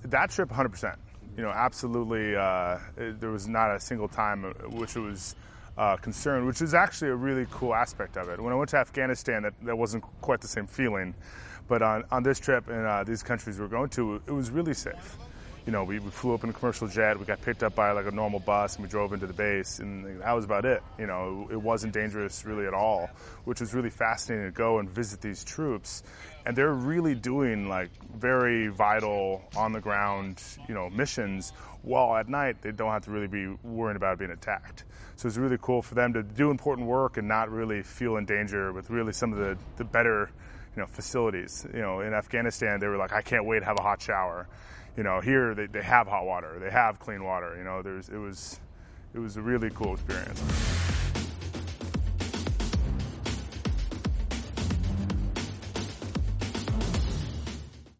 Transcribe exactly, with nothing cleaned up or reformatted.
That trip, one hundred percent. You know, absolutely. Uh, it, there was not a single time which it was uh, concerned, which is actually a really cool aspect of it. When I went to Afghanistan, that, that wasn't quite the same feeling. But on, on this trip and uh, these countries we were going to, it was really safe. You know, we, we flew up in a commercial jet, we got picked up by like a normal bus, and we drove into the base, and that was about it. You know, it wasn't dangerous really at all, which was really fascinating to go and visit these troops. And they're really doing like very vital, on the ground, you know, missions, while at night they don't have to really be worrying about being attacked. So it's really cool for them to do important work and not really feel in danger with really some of the, the better, you know, facilities. You know, in Afghanistan, they were like, I can't wait to have a hot shower. You know, here they, they have hot water, they have clean water. You know, there's it was it was a really cool experience.